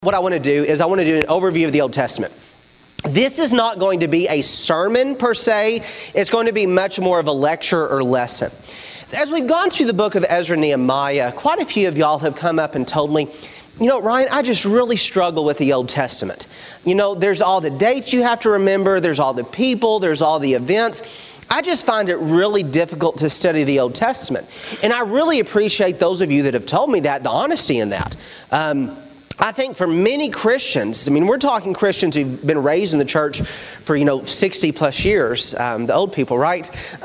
What I want to do is I want to do an overview of the Old Testament. This is not going to be a sermon per se. It's going to be much more of a lecture or lesson. As we've gone through the book of Ezra and Nehemiah, quite a few of y'all have come up and told me, you know, Ryan, I just really struggle with the Old Testament. You know, there's all the dates you have to remember, there's all the people, there's all the events. I just find it really difficult to study the Old Testament. And I really appreciate those of you that have told me that, the honesty in that. I think for many Christians, I mean, we're talking Christians who've been raised in the church for, 60 plus years, the old people, right?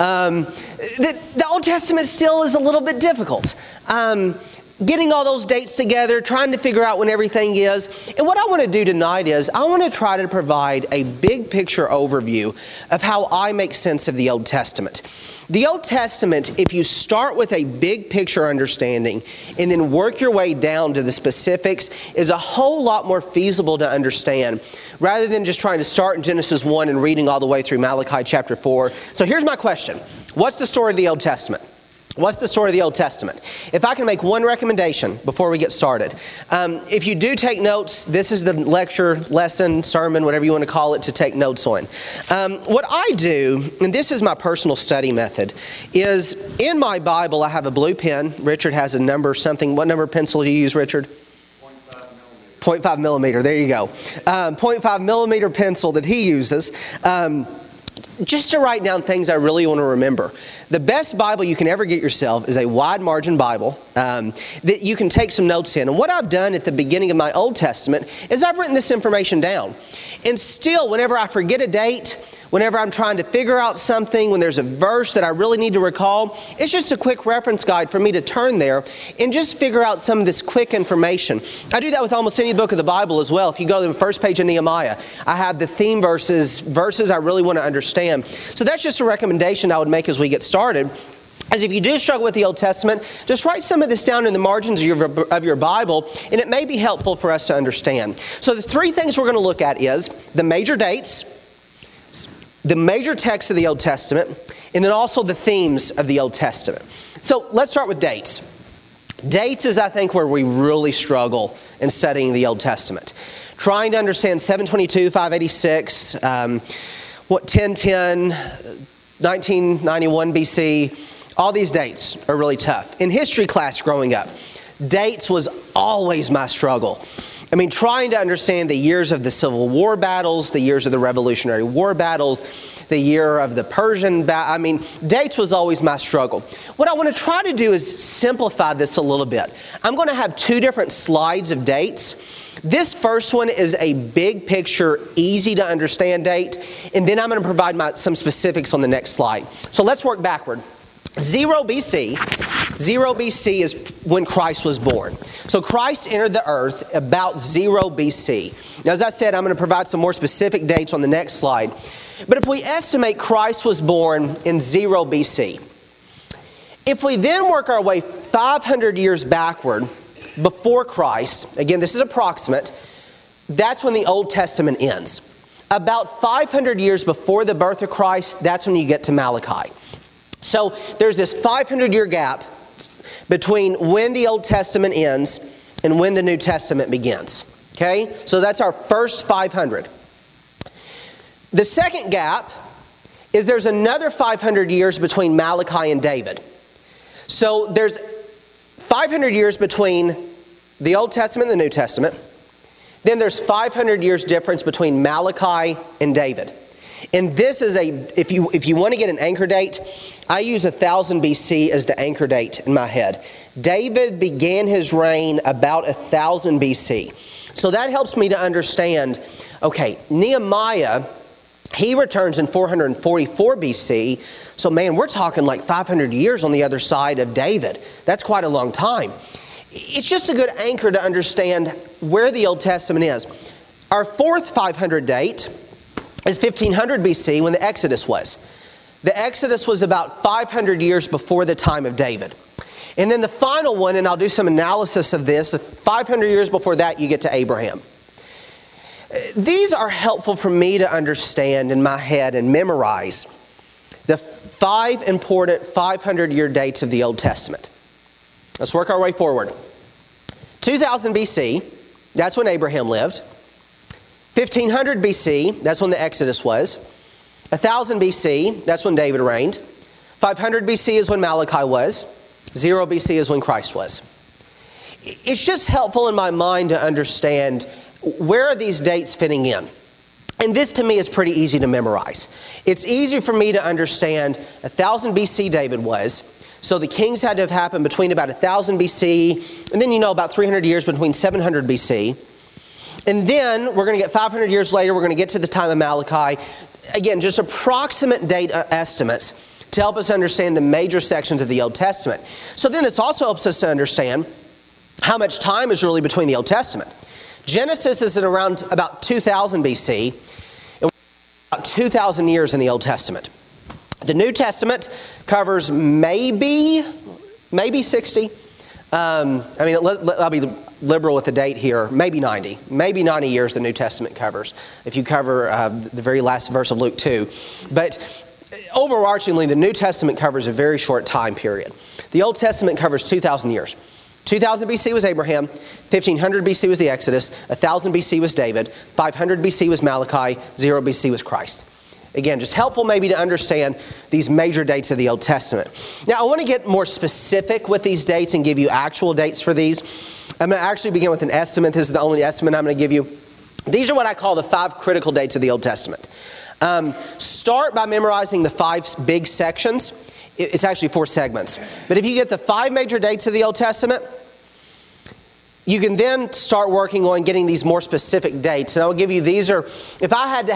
The Old Testament still is a little bit difficult. Getting all those dates together, trying to figure out when everything is. And what I want to do tonight is I want to try to provide a big picture overview of how I make sense of the Old Testament. The Old Testament, if you start with a big picture understanding and then work your way down to the specifics, is a whole lot more feasible to understand rather than just trying to start in Genesis 1 and reading all the way through Malachi chapter 4. So here's my question. What's the story of the Old Testament? What's the story of the Old Testament? If I can make one recommendation before we get started. If you do take notes, this is the lecture, lesson, sermon, whatever you want to call it, to take notes on. What I do, and this is my personal study method, is in my Bible I have a blue pen. Richard has a number something. What number pencil do you use, Richard? 0.5 millimeter. There you go. 0.5 millimeter pencil that he uses. Just to write down things I really want to remember. The best Bible you can ever get yourself is a wide margin Bible that you can take some notes in. And what I've done at the beginning of my Old Testament is I've written this information down. And still, whenever I forget a date, whenever I'm trying to figure out something, when there's a verse that I really need to recall, it's just a quick reference guide for me to turn there and just figure out some of this quick information. I do that with almost any book of the Bible as well. If you go to the first page of Nehemiah, I have the theme verses I really want to understand. So that's just a recommendation I would make as we get started. As if you do struggle with the Old Testament, just write some of this down in the margins of your Bible, and it may be helpful for us to understand. So the three things we're going to look at is the major dates, the major texts of the Old Testament, and then also the themes of the Old Testament. So let's start with dates. Dates is, I think, where we really struggle in studying the Old Testament. Trying to understand 722, 586, 1010, 1991 BC, all these dates are really tough. In history class growing up, dates was always my struggle. I mean, trying to understand the years of the Civil War battles, the years of the Revolutionary War battles, the year of the Persian battle. Dates was always my struggle. What I want to try to do is simplify this a little bit. I'm going to have two different slides of dates. This first one is a big picture, easy to understand date, and then I'm going to provide some specifics on the next slide. So let's work backward. 0 BC is when Christ was born. So Christ entered the earth about 0 BC. Now, as I said, I'm going to provide some more specific dates on the next slide. But if we estimate Christ was born in 0 BC, if we then work our way 500 years backward before Christ, again, this is approximate, that's when the Old Testament ends. About 500 years before the birth of Christ, that's when you get to Malachi. So there's this 500-year gap between when the Old Testament ends and when the New Testament begins. Okay? So that's our first 500. The second gap is there's another 500 years between Malachi and David. So there's 500 years between the Old Testament and the New Testament. Then there's 500 years difference between Malachi and David. And this is if you want to get an anchor date, I use 1000 BC as the anchor date in my head. David began his reign about 1000 BC. So that helps me to understand, okay, Nehemiah, he returns in 444 BC. So man, we're talking like 500 years on the other side of David. That's quite a long time. It's just a good anchor to understand where the Old Testament is. Our fourth 500 date is 1500 BC when the Exodus was. The Exodus was about 500 years before the time of David. And then the final one, and I'll do some analysis of this, 500 years before that you get to Abraham. These are helpful for me to understand in my head and memorize the 5 important 500-year dates of the Old Testament. Let's work our way forward. 2000 BC, That's when Abraham lived. 1500 BC, that's when the Exodus was. 1000 BC, that's when David reigned. 500 BC is when Malachi was. 0 BC is when Christ was. It's just helpful in my mind to understand where are these dates fitting in. And this to me is pretty easy to memorize. It's easy for me to understand 1000 BC David was. So the kings had to have happened between about 1000 BC and then about 300 years between 700 BC. And then we're going to get 500 years later, we're going to get to the time of Malachi. Again, just approximate date estimates to help us understand the major sections of the Old Testament. So then this also helps us to understand how much time is really between the Old Testament. Genesis is at around about 2000 BC, and about 2,000 years in the Old Testament. The New Testament covers maybe 60. I'll be liberal with the date here. Maybe 90. Maybe 90 years the New Testament covers, if you cover the very last verse of Luke 2. But overarchingly, the New Testament covers a very short time period. The Old Testament covers 2,000 years. 2000 BC was Abraham, 1500 BC was the Exodus, 1000 BC was David, 500 BC was Malachi, 0 BC was Christ. Again, just helpful maybe to understand these major dates of the Old Testament. Now, I want to get more specific with these dates and give you actual dates for these. I'm going to actually begin with an estimate. This is the only estimate I'm going to give you. These are what I call the 5 critical dates of the Old Testament. Start by memorizing the 5 big sections. It's actually 4 segments. But if you get the 5 major dates of the Old Testament, you can then start working on getting these more specific dates. And I'll give you, these are, if I had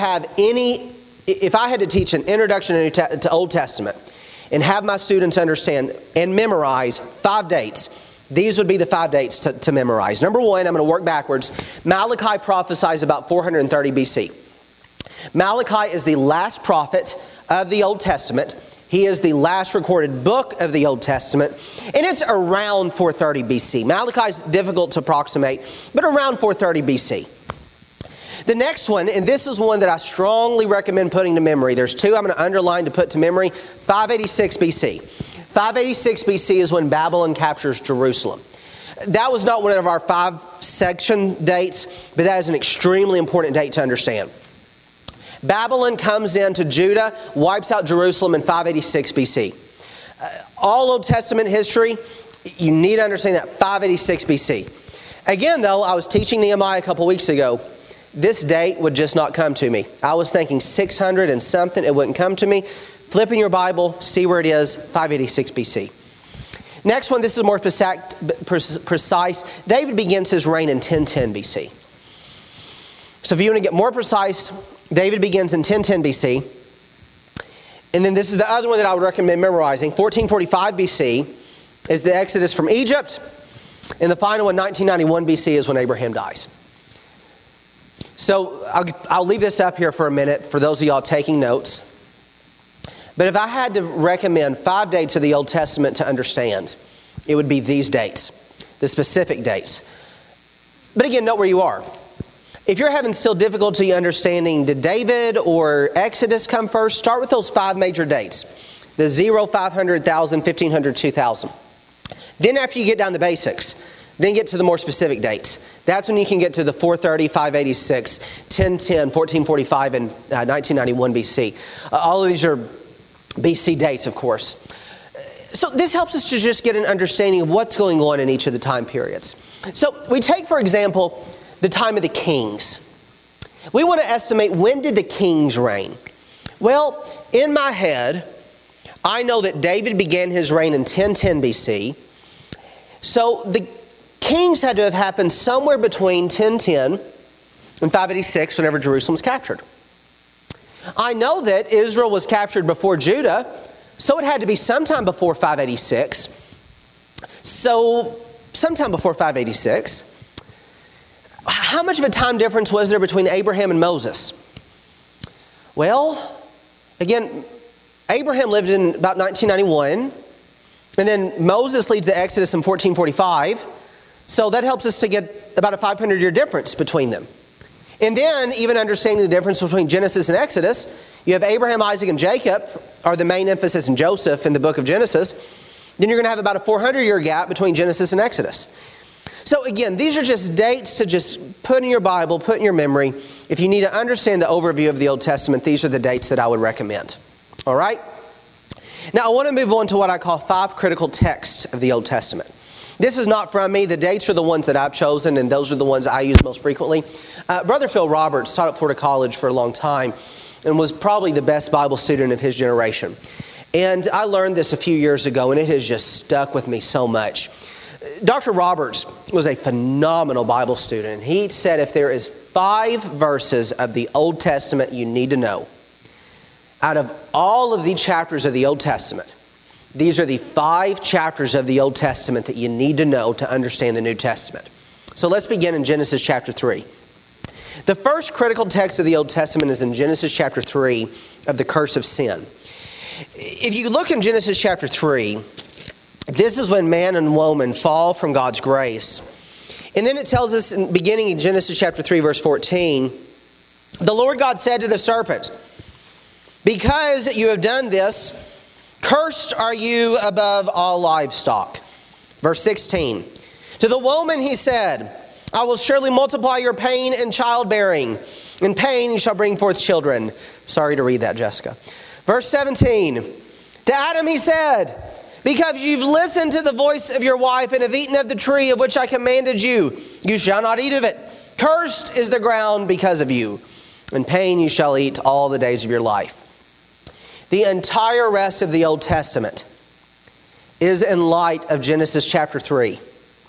to teach an introduction to Old Testament and have my students understand and memorize 5 dates, these would be the 5 dates to memorize. Number 1, I'm going to work backwards. Malachi prophesies about 430 BC. Malachi is the last prophet of the Old Testament. He is the last recorded book of the Old Testament, and it's around 430 BC. Malachi is difficult to approximate, but around 430 BC. The next one, and this is one that I strongly recommend putting to memory. There's 2 I'm going to underline to put to memory. 586 BC. 586 BC is when Babylon captures Jerusalem. That was not one of our 5 section dates, but that is an extremely important date to understand. Babylon comes into Judah, wipes out Jerusalem in 586 BC. All Old Testament history, you need to understand that 586 BC. Again, though, I was teaching Nehemiah a couple weeks ago. This date would just not come to me. I was thinking 600 and something, it wouldn't come to me. Flip in your Bible, see where it is, 586 BC. Next one, this is more precise. David begins his reign in 1010 BC. So if you want to get more precise, David begins in 1010 BC. And then this is the other one that I would recommend memorizing. 1445 BC is the Exodus from Egypt. And the final one, 1991 BC, is when Abraham dies. So I'll leave this up here for a minute for those of y'all taking notes. But if I had to recommend 5 dates of the Old Testament to understand, it would be these dates, the specific dates. But again, note where you are. If you're having still difficulty understanding, did David or Exodus come first? Start with those 5 major dates. The 0, 500, 1000, 1500, 2000. Then after you get down the basics, then get to the more specific dates. That's when you can get to the 430, 586, 1010, 1445, and 1991 BC. All of these are BC dates, of course. So this helps us to just get an understanding of what's going on in each of the time periods. So we take, for example, the time of the kings. We want to estimate, when did the kings reign? Well, in my head, I know that David began his reign in 1010 BC. So the kings had to have happened somewhere between 1010 and 586 whenever Jerusalem was captured. I know that Israel was captured before Judah, so it had to be sometime before 586. So sometime before 586. How much of a time difference was there between Abraham and Moses? Well, again, Abraham lived in about 1991, and then Moses leads the Exodus in 1445, so that helps us to get about a 500-year difference between them. And then, even understanding the difference between Genesis and Exodus, you have Abraham, Isaac, and Jacob are the main emphasis in Joseph in the book of Genesis. Then you're going to have about a 400-year gap between Genesis and Exodus. So again, these are just dates to just put in your Bible, put in your memory. If you need to understand the overview of the Old Testament, these are the dates that I would recommend. All right? Now I want to move on to what I call 5 critical texts of the Old Testament. This is not from me. The dates are the ones that I've chosen, and those are the ones I use most frequently. Brother Phil Roberts taught at Florida College for a long time and was probably the best Bible student of his generation. And I learned this a few years ago, and it has just stuck with me so much. Dr. Roberts was a phenomenal Bible student. He said if there is 5 verses of the Old Testament you need to know, out of all of the chapters of the Old Testament, these are the 5 chapters of the Old Testament that you need to know to understand the New Testament. So let's begin in Genesis chapter 3. The first critical text of the Old Testament is in Genesis chapter 3 of the curse of sin. If you look in Genesis chapter 3, this is when man and woman fall from God's grace. And then it tells us, beginning in Genesis chapter 3, verse 14, the Lord God said to the serpent, "Because you have done this, cursed are you above all livestock." Verse 16, to the woman he said, "I will surely multiply your pain in childbearing. In pain you shall bring forth children." Sorry to read that, Jessica. Verse 17, to Adam he said, "Because you've listened to the voice of your wife and have eaten of the tree of which I commanded you, you shall not eat of it. Cursed is the ground because of you. In pain you shall eat all the days of your life." The entire rest of the Old Testament is in light of Genesis chapter 3.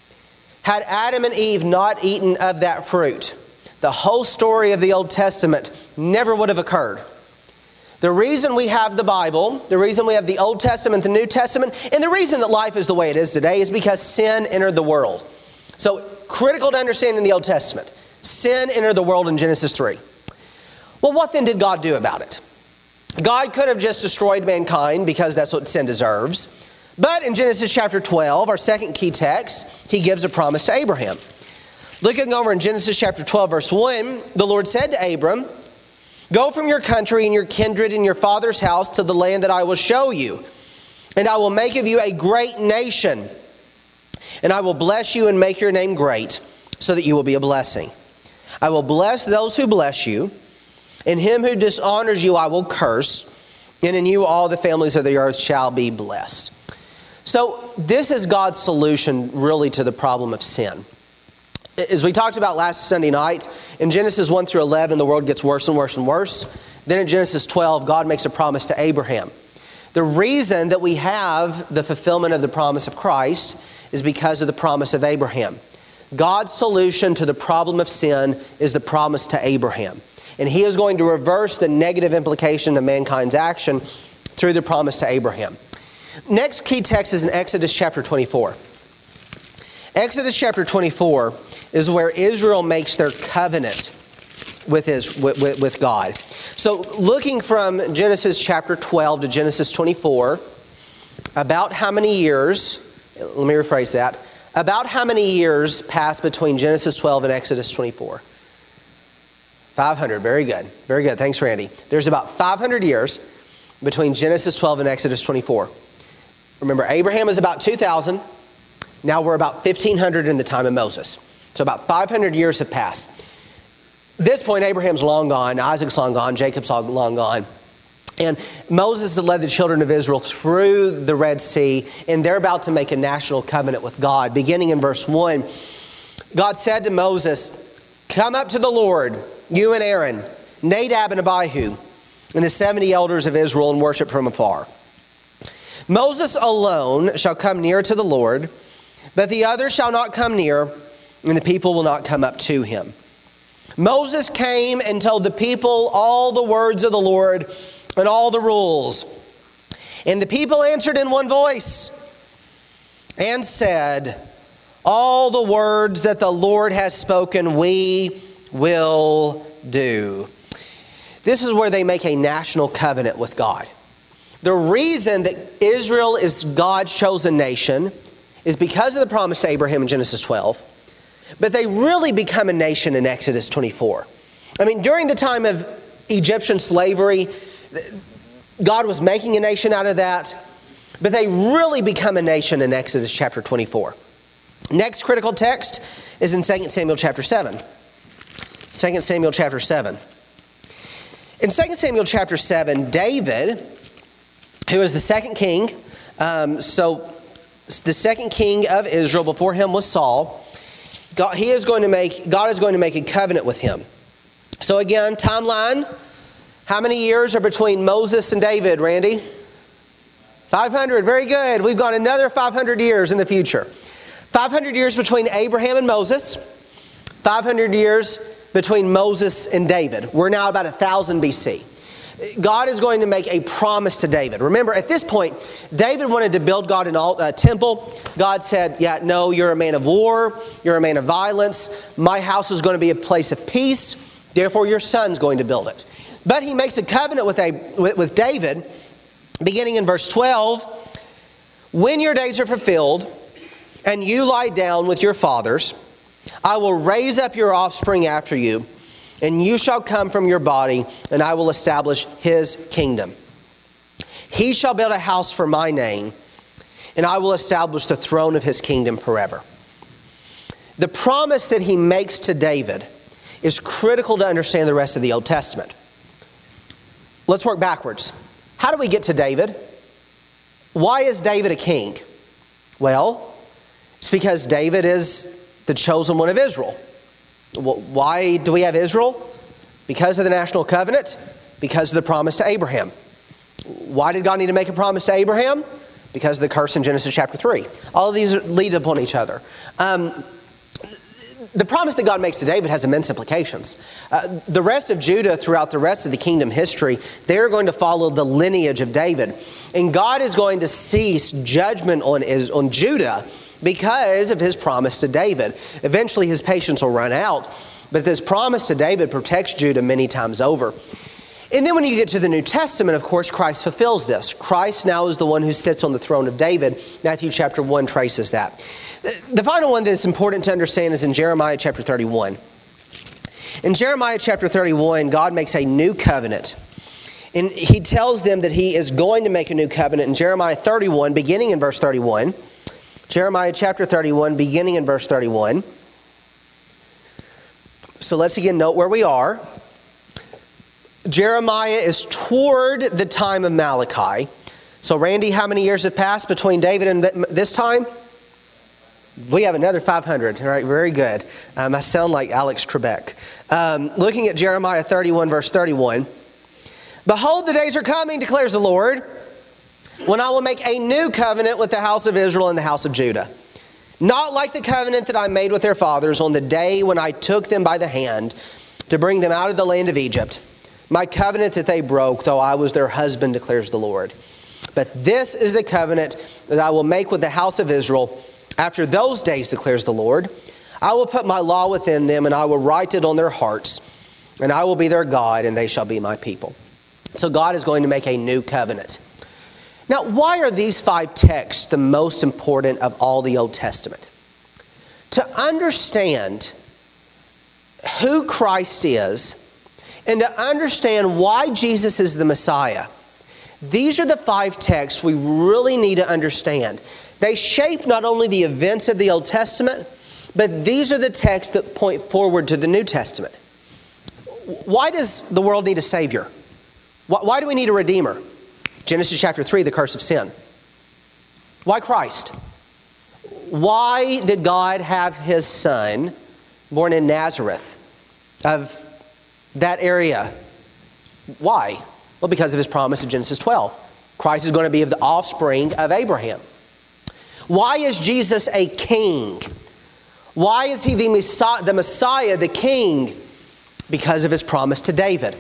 Had Adam and Eve not eaten of that fruit, the whole story of the Old Testament never would have occurred. The reason we have the Bible, the reason we have the Old Testament, the New Testament, and the reason that life is the way it is today is because sin entered the world. So, critical to understanding the Old Testament. Sin entered the world in Genesis 3. Well, what then did God do about it? God could have just destroyed mankind because that's what sin deserves. But in Genesis chapter 12, our second key text, He gives a promise to Abraham. Looking over in Genesis chapter 12, verse 1, the Lord said to Abram, "Go from your country and your kindred and your father's house to the land that I will show you. And I will make of you a great nation. And I will bless you and make your name great, so that you will be a blessing. I will bless those who bless you. And him who dishonors you I will curse. And in you all the families of the earth shall be blessed." So this is God's solution really to the problem of sin. As we talked about last Sunday night, in Genesis 1 through 11, the world gets worse and worse and worse. Then in Genesis 12, God makes a promise to Abraham. The reason that we have the fulfillment of the promise of Christ is because of the promise of Abraham. God's solution to the problem of sin is the promise to Abraham. And He is going to reverse the negative implication of mankind's action through the promise to Abraham. Next key text is in Exodus chapter 24. Exodus chapter 24 is where Israel makes their covenant with God. So looking from Genesis chapter 12 to Genesis 24, about how many years, let me rephrase that, about how many years passed between Genesis 12 and Exodus 24? 500, very good. Very good, thanks Randy. There's about 500 years between Genesis 12 and Exodus 24. Remember, Abraham is about 2,000. Now we're about 1,500 in the time of Moses. So about 500 years have passed. At this point, Abraham's long gone, Isaac's long gone, Jacob's long gone. And Moses has led the children of Israel through the Red Sea, and they're about to make a national covenant with God. Beginning in verse 1, God said to Moses, "Come up to the Lord, you and Aaron, Nadab and Abihu, and the 70 elders of Israel, and worship from afar. Moses alone shall come near to the Lord, but the others shall not come near, and the people will not come up to him." Moses came and told the people all the words of the Lord and all the rules. And the people answered in one voice and said, "All the words that the Lord has spoken, we will do." This is where they make a national covenant with God. The reason that Israel is God's chosen nation is because of the promise to Abraham in Genesis 12. But they really become a nation in Exodus 24. I mean, during the time of Egyptian slavery, God was making a nation out of that. But they really become a nation in Exodus chapter 24. Next critical text is in 2 Samuel chapter 7. 2 Samuel chapter 7. In 2 Samuel chapter 7, David, who is the second king, so the second king of Israel, before him was Saul, God is going to make a covenant with him. So again, timeline, how many years are between Moses and David, Randy? 500, very good. We've got another 500 years in the future. 500 years between Abraham and Moses, 500 years between Moses and David. We're now about 1000 BC. God is going to make a promise to David. Remember, at this point, David wanted to build God a temple. God said, yeah, no, you're a man of war. You're a man of violence. My house is going to be a place of peace. Therefore, your son's going to build it. But he makes a covenant with David, beginning in verse 12. When your days are fulfilled, and you lie down with your fathers, I will raise up your offspring after you, and you shall come from your body, and I will establish his kingdom. He shall build a house for my name, and I will establish the throne of his kingdom forever. The promise that he makes to David is critical to understand the rest of the Old Testament. Let's work backwards. How do we get to David? Why is David a king? Well, it's because David is the chosen one of Israel. Why do we have Israel? Because of the national covenant, because of the promise to Abraham. Why did God need to make a promise to Abraham? Because of the curse in Genesis chapter 3. All of these lead upon each other. The promise that God makes to David has immense implications. The rest of Judah, throughout the rest of the kingdom history, they're going to follow the lineage of David. And God is going to cease judgment on Judah because of his promise to David. Eventually his patience will run out, but this promise to David protects Judah many times over. And then when you get to the New Testament, of course, Christ fulfills this. Christ now is the one who sits on the throne of David. Matthew chapter 1 traces that. The final one that's important to understand is in Jeremiah chapter 31. In Jeremiah chapter 31, God makes a new covenant. And he tells them that he is going to make a new covenant in Jeremiah 31, beginning in verse 31. Jeremiah chapter 31, beginning in verse 31. So let's again note where we are. Jeremiah is toward the time of Malachi. So Randy, how many years have passed between David and this time? We have another 500. All right, very good. I sound like Alex Trebek. Looking at Jeremiah 31, verse 31. Behold, the days are coming, declares the Lord, when I will make a new covenant with the house of Israel and the house of Judah. Not like the covenant that I made with their fathers on the day when I took them by the hand to bring them out of the land of Egypt. My covenant that they broke, though I was their husband, declares the Lord. But this is the covenant that I will make with the house of Israel after those days, declares the Lord. I will put my law within them, and I will write it on their hearts, and I will be their God, and they shall be my people. So God is going to make a new covenant. Now, why are these 5 texts the most important of all the Old Testament? To understand who Christ is and to understand why Jesus is the Messiah, these are the 5 texts we really need to understand. They shape not only the events of the Old Testament, but these are the texts that point forward to the New Testament. Why does the world need a Savior? Why do we need a Redeemer? Genesis chapter 3, the curse of sin. Why Christ? Why did God have his son born in Nazareth of that area? Why? Well, because of his promise in Genesis 12. Christ is going to be of the offspring of Abraham. Why is Jesus a king? Why is he the Messiah, the king? Because of his promise to David.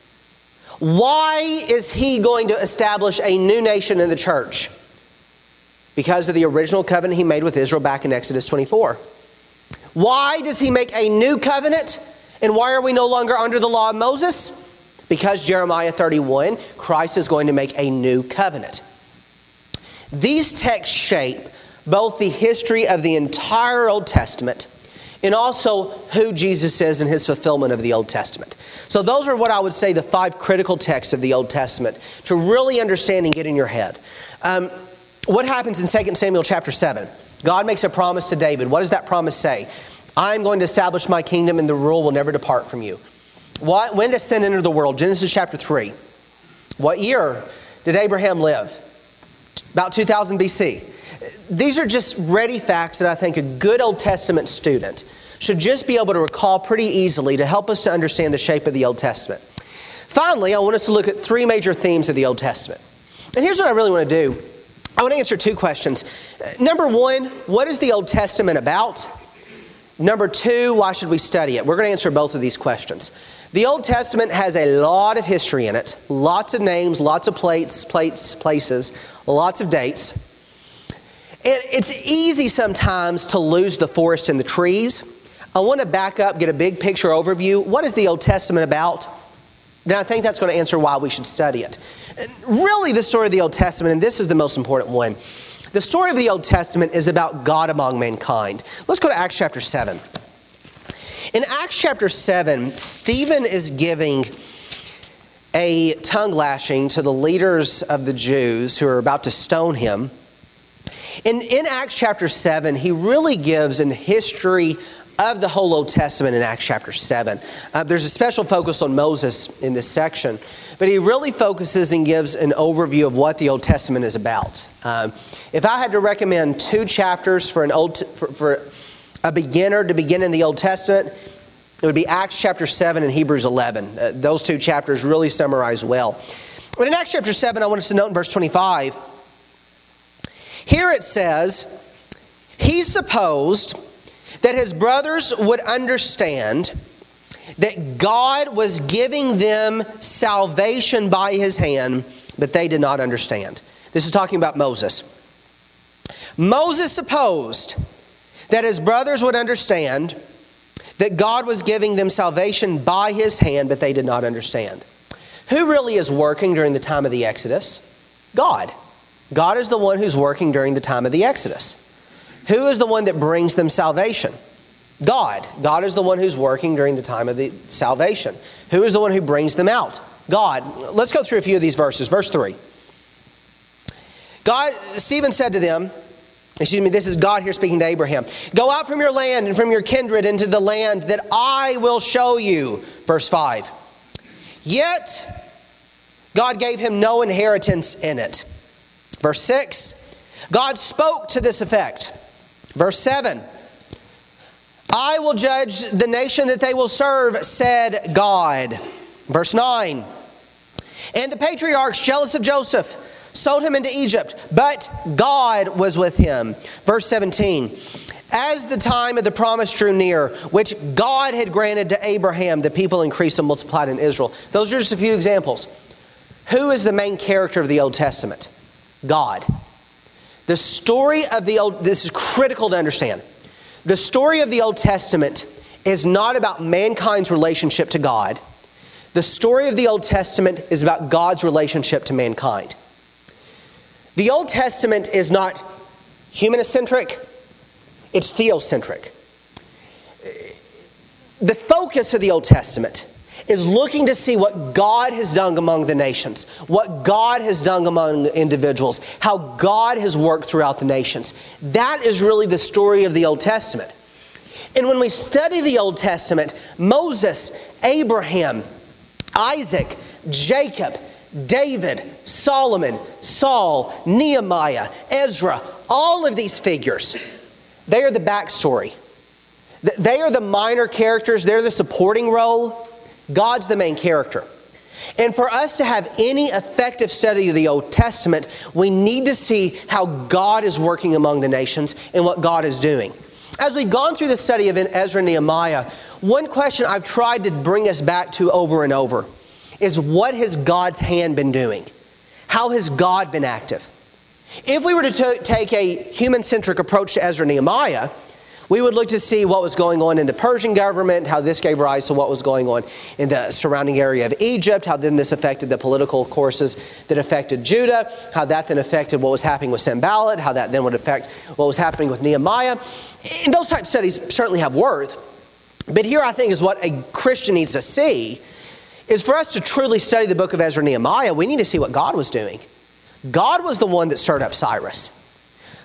Why is he going to establish a new nation in the church? Because of the original covenant he made with Israel back in Exodus 24. Why does he make a new covenant? And why are we no longer under the law of Moses? Because Jeremiah 31, Christ is going to make a new covenant. These texts shape both the history of the entire Old Testament and also who Jesus is in his fulfillment of the Old Testament. So those are what I would say the 5 critical texts of the Old Testament to really understand and get in your head. What happens in 2 Samuel chapter 7? God makes a promise to David. What does that promise say? I'm going to establish my kingdom and the rule will never depart from you. When does sin enter the world? Genesis chapter 3. What year did Abraham live? About 2000 BC. These are just ready facts that I think a good Old Testament student should just be able to recall pretty easily to help us to understand the shape of the Old Testament. Finally, I want us to look at three major themes of the Old Testament. And here's what I really want to do. I want to answer two questions. Number one, what is the Old Testament about? Number two, why should we study it? We're going to answer both of these questions. The Old Testament has a lot of history in it. Lots of names, lots of places, lots of dates. And it's easy sometimes to lose the forest and the trees. I want to back up, get a big picture overview. What is the Old Testament about? Then I think that's going to answer why we should study it. Really, the story of the Old Testament, and this is the most important one, the story of the Old Testament is about God among mankind. Let's go to Acts chapter 7. In Acts chapter 7, Stephen is giving a tongue lashing to the leaders of the Jews who are about to stone him. In Acts chapter 7, he really gives an history of the whole Old Testament in Acts chapter 7. There's a special focus on Moses in this section, but he really focuses and gives an overview of what the Old Testament is about. If I had to recommend two chapters for a beginner to begin in the Old Testament, it would be Acts chapter 7 and Hebrews 11. Those two chapters really summarize well. But in Acts chapter 7, I want us to note in verse 25, here it says, he supposed that his brothers would understand that God was giving them salvation by his hand, but they did not understand. This is talking about Moses. Moses supposed that his brothers would understand that God was giving them salvation by his hand, but they did not understand. Who really is working during the time of the Exodus? God. God is the one who's working during the time of the Exodus. Who is the one that brings them salvation? God. God is the one who's working during the time of the salvation. Who is the one who brings them out? God. Let's go through a few of these verses. Verse 3. Stephen said to them, this is God here speaking to Abraham, go out from your land and from your kindred into the land that I will show you. Verse 5. Yet God gave him no inheritance in it. Verse 6. God spoke to this effect. Verse 7. I will judge the nation that they will serve, said God. Verse 9. And the patriarchs, jealous of Joseph, sold him into Egypt, but God was with him. Verse 17. As the time of the promise drew near, which God had granted to Abraham, the people increased and multiplied in Israel. Those are just a few examples. Who is the main character of the Old Testament? God. The story of this is critical to understand. The story of the Old Testament is not about mankind's relationship to God. The story of the Old Testament is about God's relationship to mankind. The Old Testament is not humanocentric, it's theocentric. The focus of the Old Testament is looking to see what God has done among the nations, what God has done among individuals, how God has worked throughout the nations. That is really the story of the Old Testament. And when we study the Old Testament, Moses, Abraham, Isaac, Jacob, David, Solomon, Saul, Nehemiah, Ezra, all of these figures, they are the backstory. They are the minor characters. They're the supporting role. God's the main character. And for us to have any effective study of the Old Testament, we need to see how God is working among the nations and what God is doing. As we've gone through the study of Ezra and Nehemiah, one question I've tried to bring us back to over and over is, what has God's hand been doing? How has God been active? If we were to take a human-centric approach to Ezra and Nehemiah, we would look to see what was going on in the Persian government, how this gave rise to what was going on in the surrounding area of Egypt, how then this affected the political courses that affected Judah, how that then affected what was happening with Sanballat, how that then would affect what was happening with Nehemiah. And those type of studies certainly have worth. But here I think is what a Christian needs to see, is for us to truly study the book of Ezra and Nehemiah, we need to see what God was doing. God was the one that stirred up Cyrus.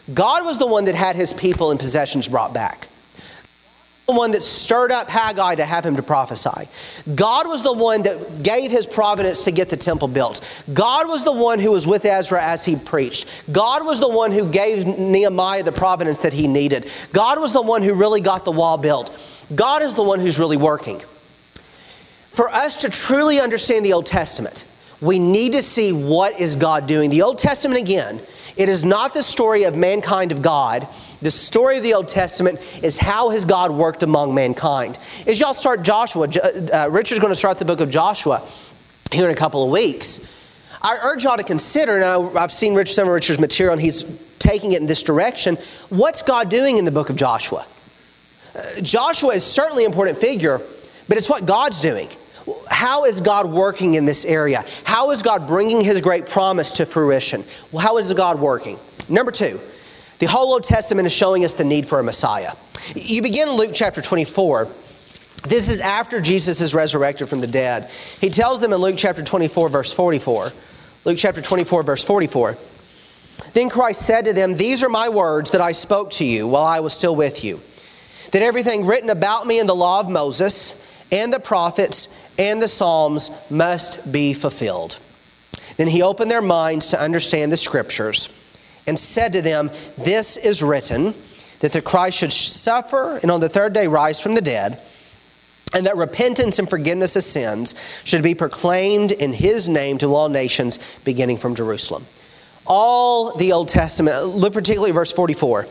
God was the one that had his people and possessions brought back. The one that stirred up Haggai to have him to prophesy. God was the one that gave his providence to get the temple built. God was the one who was with Ezra as he preached. God was the one who gave Nehemiah the providence that he needed. God was the one who really got the wall built. God is the one who's really working. For us to truly understand the Old Testament, we need to see what is God doing. The Old Testament, again, it is not the story of mankind of God. The story of the Old Testament is how has God worked among mankind. As y'all start Joshua, Richard's going to start the book of Joshua here in a couple of weeks. I urge y'all to consider, and I've seen some of Richard's material and he's taking it in this direction, what's God doing in the book of Joshua? Joshua is certainly an important figure, but it's what God's doing. How is God working in this area? How is God bringing his great promise to fruition? Well, how is God working? Number 2, the whole Old Testament is showing us the need for a Messiah. You begin in Luke chapter 24. This is after Jesus is resurrected from the dead. He tells them in Luke chapter 24, verse 44. Luke chapter 24, verse 44. Then Christ said to them, "These are my words that I spoke to you while I was still with you, that everything written about me in the law of Moses and the prophets and the Psalms must be fulfilled." Then he opened their minds to understand the Scriptures and said to them, "This is written, that the Christ should suffer and on the third day rise from the dead, and that repentance and forgiveness of sins should be proclaimed in his name to all nations, beginning from Jerusalem." All the Old Testament, look particularly at verse 44.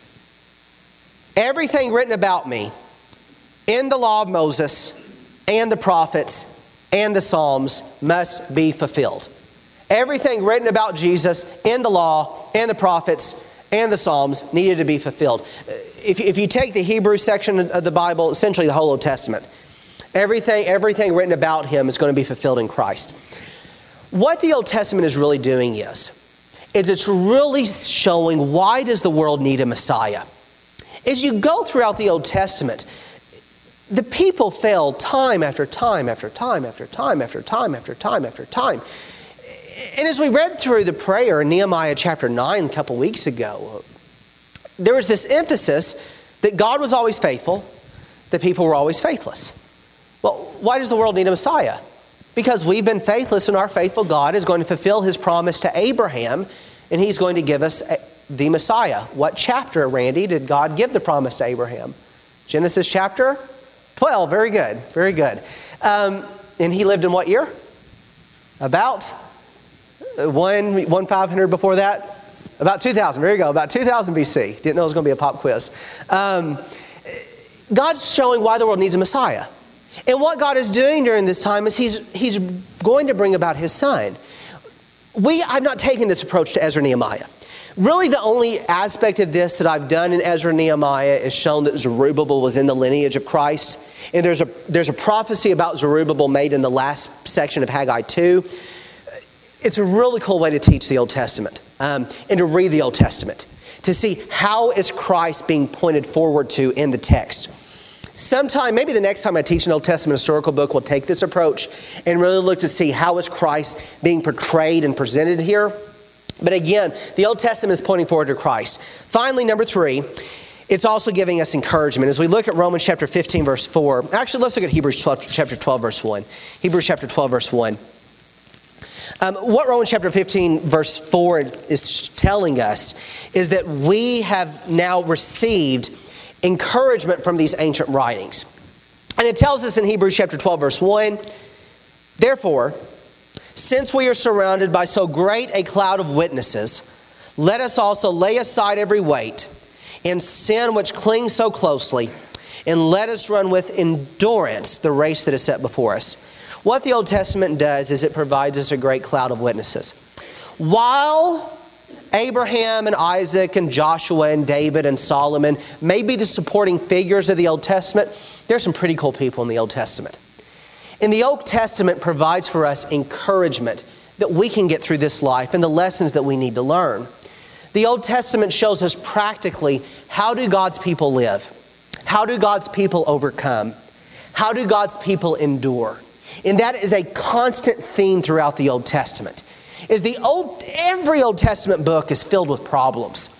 Everything written about me in the law of Moses and the prophets and the Psalms must be fulfilled. Everything written about Jesus in the law and the prophets and the Psalms needed to be fulfilled. If you take the Hebrew section of the Bible, essentially the whole Old Testament, everything written about him is going to be fulfilled in Christ. What the Old Testament is really doing is it's really showing, why does the world need a Messiah? As you go throughout the Old Testament, the people failed time after time after time after time after time after time after time. And as we read through the prayer in Nehemiah chapter 9 a couple weeks ago, there was this emphasis that God was always faithful, that people were always faithless. Well, why does the world need a Messiah? Because we've been faithless, and our faithful God is going to fulfill his promise to Abraham, and he's going to give us the Messiah. What chapter, Randy, did God give the promise to Abraham? Genesis chapter 12. Very good. Very good. And he lived in what year? About 1,500 before that? About 2000. There you go. About 2000 BC. Didn't know it was going to be a pop quiz. God's showing why the world needs a Messiah. And what God is doing during this time is he's going to bring about his son. I've not taken this approach to Ezra and Nehemiah. Really, the only aspect of this that I've done in Ezra and Nehemiah is shown that Zerubbabel was in the lineage of Christ. And there's a prophecy about Zerubbabel made in the last section of Haggai 2. It's a really cool way to teach the Old Testament and to read the Old Testament, to see how is Christ being pointed forward to in the text. Sometime, maybe the next time I teach an Old Testament historical book, we'll take this approach and really look to see how is Christ being portrayed and presented here. But again, the Old Testament is pointing forward to Christ. Finally, number 3, it's also giving us encouragement. As we look at Romans chapter 15, verse 4, actually let's look at Hebrews chapter 12, verse 1. Hebrews chapter 12, verse 1. What Romans chapter 15, verse 4 is telling us is that we have now received encouragement from these ancient writings. And it tells us in Hebrews chapter 12, verse 1, "Therefore, since we are surrounded by so great a cloud of witnesses, let us also lay aside every weight and sin which clings so closely, and let us run with endurance the race that is set before us." What the Old Testament does is it provides us a great cloud of witnesses. While Abraham and Isaac and Joshua and David and Solomon may be the supporting figures of the Old Testament, there's some pretty cool people in the Old Testament. And the Old Testament provides for us encouragement that we can get through this life and the lessons that we need to learn. The Old Testament shows us practically, how do God's people live? How do God's people overcome? How do God's people endure? And that is a constant theme throughout the Old Testament. Every Old Testament book is filled with problems.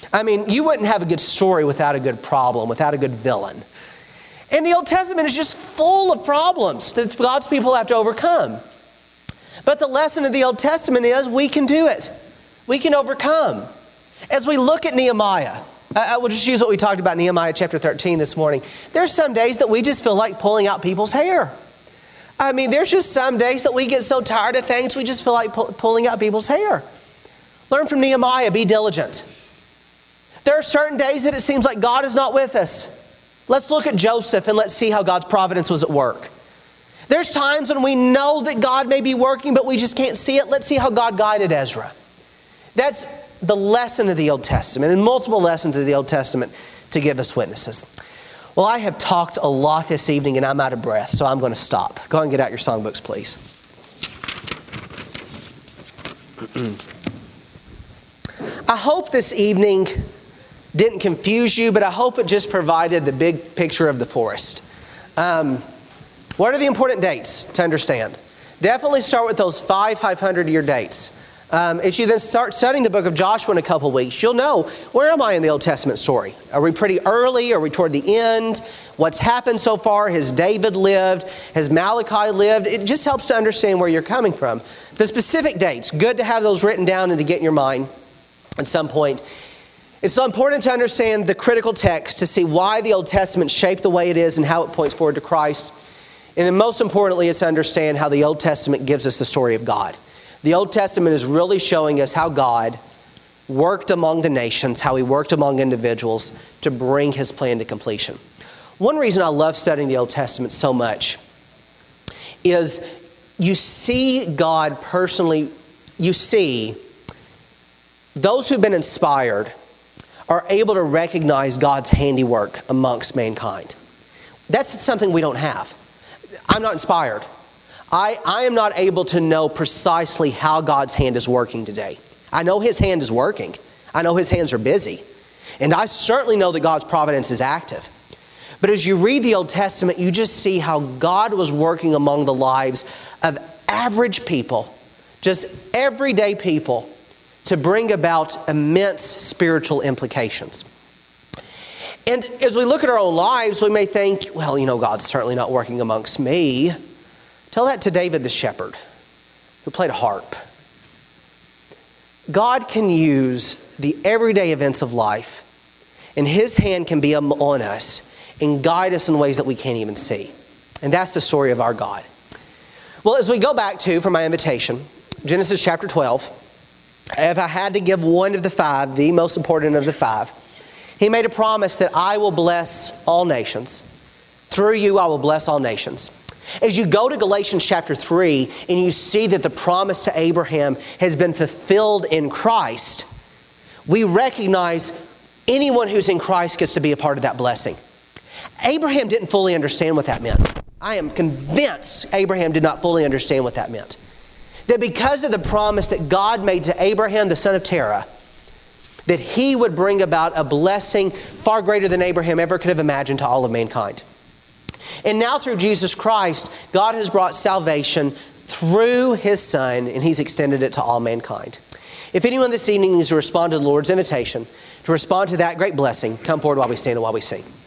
I mean, you wouldn't have a good story without a good problem, without a good villain. And the Old Testament is just full of problems that God's people have to overcome. But the lesson of the Old Testament is we can do it. We can overcome. As we look at Nehemiah, I will just use what we talked about in Nehemiah chapter 13 this morning. There's some days that we just feel like pulling out people's hair. I mean, there's just some days that we get so tired of things, we just feel like pulling out people's hair. Learn from Nehemiah, be diligent. There are certain days that it seems like God is not with us. Let's look at Joseph and let's see how God's providence was at work. There's times when we know that God may be working, but we just can't see it. Let's see how God guided Ezra. That's the lesson of the Old Testament, and multiple lessons of the Old Testament to give us witnesses. Well, I have talked a lot this evening and I'm out of breath, so I'm going to stop. Go ahead and get out your songbooks, please. I hope this evening didn't confuse you, but I hope it just provided the big picture of the forest. What are the important dates to understand? Definitely start with those 500-year dates. As you then start studying the book of Joshua in a couple weeks, you'll know, where am I in the Old Testament story? Are we pretty early? Are we toward the end? What's happened so far? Has David lived? Has Malachi lived? It just helps to understand where you're coming from. The specific dates, good to have those written down and to get in your mind at some point. It's so important to understand the critical text to see why the Old Testament shaped the way it is and how it points forward to Christ. And then most importantly, it's to understand how the Old Testament gives us the story of God. The Old Testament is really showing us how God worked among the nations, how He worked among individuals to bring His plan to completion. One reason I love studying the Old Testament so much is you see God personally, you see those who've been inspired are able to recognize God's handiwork amongst mankind. That's something we don't have. I'm not inspired. I am not able to know precisely how God's hand is working today. I know His hand is working. I know His hands are busy. And I certainly know that God's providence is active. But as you read the Old Testament, you just see how God was working among the lives of average people, just everyday people, to bring about immense spiritual implications. And as we look at our own lives, we may think, well, God's certainly not working amongst me. Tell that to David the shepherd, who played a harp. God can use the everyday events of life, and His hand can be on us and guide us in ways that we can't even see. And that's the story of our God. Well, as we go back to, for my invitation, Genesis chapter 12, if I had to give one of the five, the most important of the five, He made a promise that I will bless all nations. Through you, I will bless all nations. As you go to Galatians chapter 3 and you see that the promise to Abraham has been fulfilled in Christ, we recognize anyone who's in Christ gets to be a part of that blessing. Abraham didn't fully understand what that meant. I am convinced Abraham did not fully understand what that meant. That because of the promise that God made to Abraham, the son of Terah, that he would bring about a blessing far greater than Abraham ever could have imagined to all of mankind. And now through Jesus Christ, God has brought salvation through His Son, and He's extended it to all mankind. If anyone this evening needs to respond to the Lord's invitation, to respond to that great blessing, come forward while we stand and while we sing.